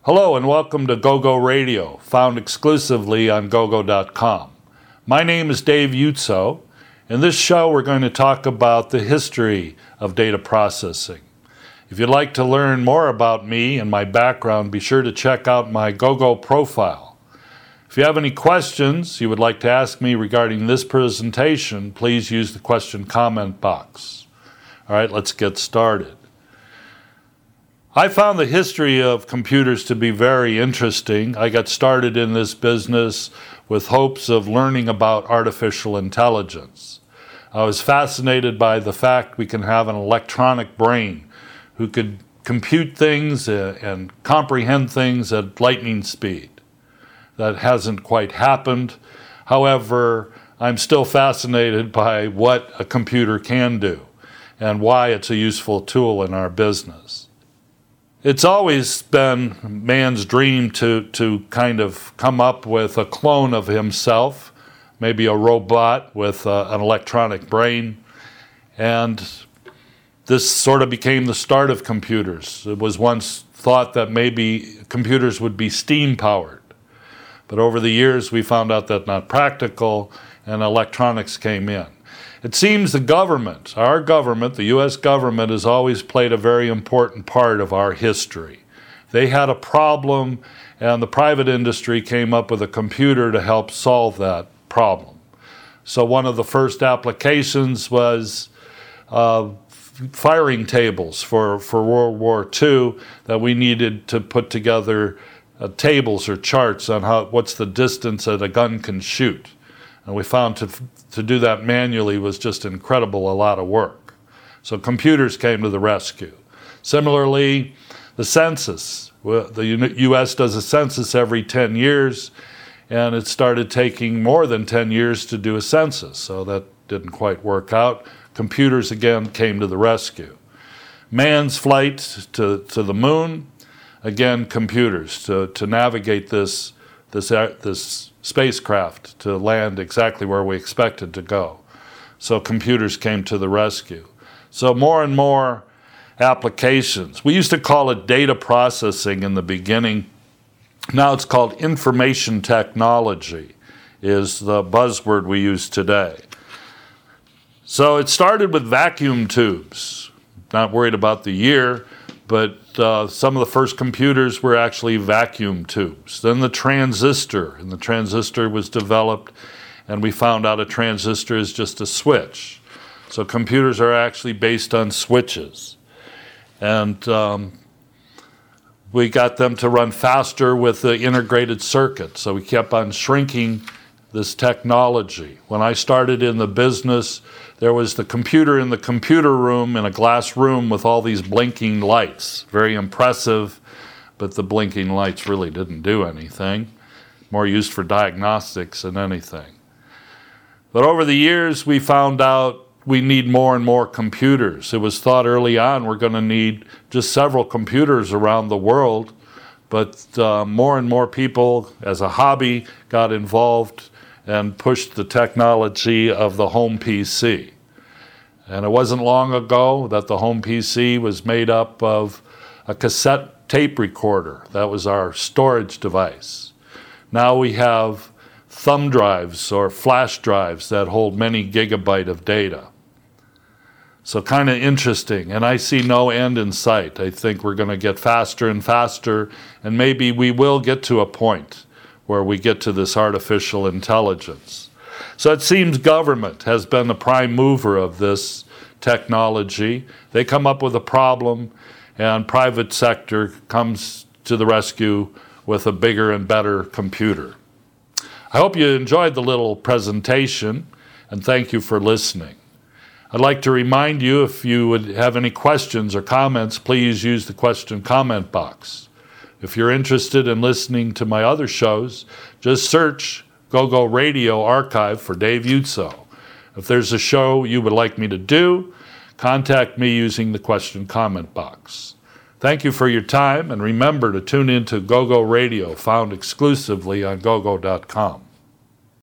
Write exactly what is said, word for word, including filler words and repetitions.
Hello and welcome to GoGo Radio, found exclusively on gogo dot com. My name is Dave Utso. In this show, we're going to talk about the history of data processing. If you'd like to learn more about me and my background, be sure to check out my GoGo profile. If you have any questions you would like to ask me regarding this presentation, please use the question comment box. All right, let's get started. I found the history of computers to be very interesting. I got started in this business with hopes of learning about artificial intelligence. I was fascinated by the fact we can have an electronic brain who could compute things and comprehend things at lightning speed. That hasn't quite happened. However, I'm still fascinated by what a computer can do and why it's a useful tool in our business. It's always been man's dream to, to kind of come up with a clone of himself, maybe a robot with uh, an electronic brain, and this sort of became the start of computers. It was once thought that maybe computers would be steam-powered, but over the years we found out that's not practical, and electronics came in. It seems the government, our government, the U S government, has always played a very important part of our history. They had a problem, and the private industry came up with a computer to help solve that problem. So one of the first applications was uh, firing tables for, for World War Two, that we needed to put together uh, tables or charts on how what's the distance that a gun can shoot. And we found to, to do that manually was just incredible, a lot of work. So computers came to the rescue. Similarly, the census. The U S does a census every ten years, and it started taking more than ten years to do a census, so that didn't quite work out. Computers again came to the rescue. Man's flight to, to the moon, again computers to, to navigate this, this, this spacecraft to land exactly where we expected to go. So computers came to the rescue. So more and more applications. We used to call it data processing in the beginning. Now it's called information technology, is the buzzword we use today. So it started with vacuum tubes. Not worried about the year, but uh, some of the first computers were actually vacuum tubes. Then the transistor, and the transistor was developed, and we found out a transistor is just a switch. So computers are actually based on switches. And um, we got them to run faster with the integrated circuit, so we kept on shrinking this technology. When I started in the business, there was the computer in the computer room in a glass room with all these blinking lights. Very impressive, but the blinking lights really didn't do anything. More used for diagnostics than anything. But over the years, we found out we need more and more computers. It was thought early on we're going to need just several computers around the world, but uh, more and more people, as a hobby, got involved and pushed the technology of the home P C. And it wasn't long ago that the home P C was made up of a cassette tape recorder. That was our storage device. Now we have thumb drives or flash drives that hold many gigabytes of data. So kind of interesting, and I see no end in sight. I think we're going to get faster and faster, and maybe we will get to a point where we get to this artificial intelligence. So it seems government has been the prime mover of this technology. They come up with a problem, and private sector comes to the rescue with a bigger and better computer. I hope you enjoyed the little presentation, and thank you for listening. I'd like to remind you, if you would have any questions or comments, please use the question comment box. If you're interested in listening to my other shows, just search GoGo Radio Archive for Dave Utso. If there's a show you would like me to do, contact me using the question comment box. Thank you for your time, and remember to tune in to GoGo Radio, found exclusively on gogo dot com.